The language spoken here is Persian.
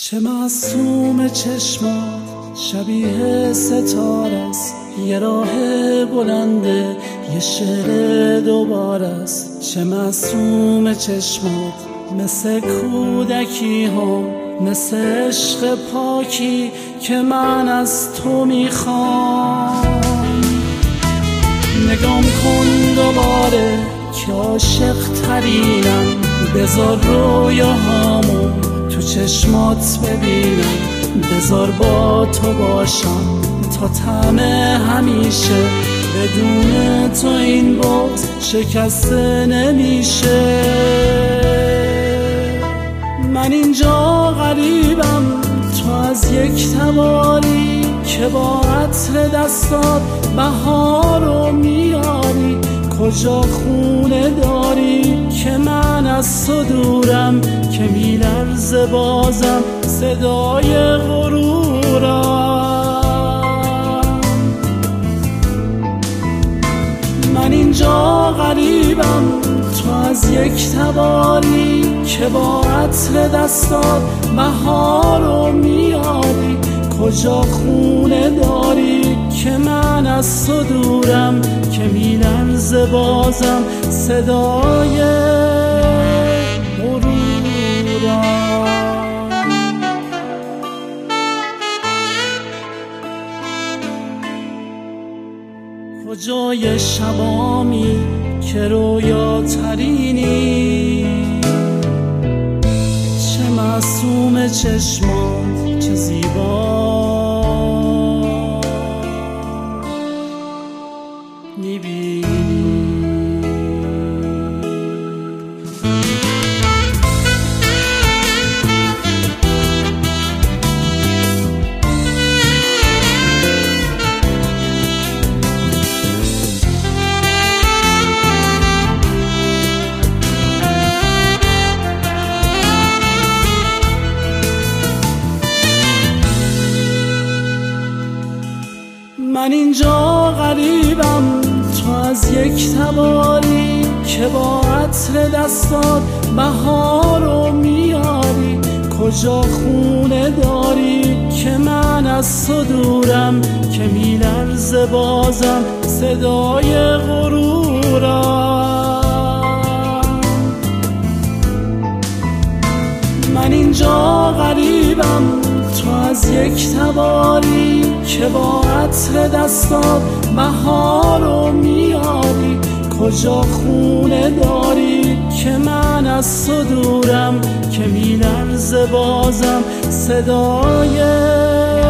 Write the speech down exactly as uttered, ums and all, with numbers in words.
چه معصوم چشمات شبیه ستاره است، یه راه بلنده یه شعر دوباره است. چه معصوم چشمات مثل کودکی ها، مثل عشق پاکی که من از تو میخوام. نگام کن دوباره که عاشق ترینم، بذار رویاهامو تو چشمات ببینم، بذار با تو باشم تا طعم همیشه. بدون تو این باز شکسته نمیشه. من اینجا غریبم، تو از یک تباری که با عطر دستات بهارو میاری. کجا خونه داری که من از تو دورم، که میلرزه بازم صدای غرورم. من اینجا غریبم، تو از یک تباری که با عطر دستات بهارو میاری. کجا خونه داری که من از تو دورم، که میلرزه بازم صدای غرورم. کجای شبامی که رویا ترینی، چه معصوم چشمات چه زیبا میبینی. من اینجا غریبم، تو از یک تباری که با عطر دستات بهارو میاری. کجا خونه داری که من از تو دورم، که میلرزه بازم صدای غرورم. من اینجا غریبم، تو از یک تباری که با عطر دستات بهارو میاری. کجا خونه داری که من از تو دورم، که میلرزه بازم صدای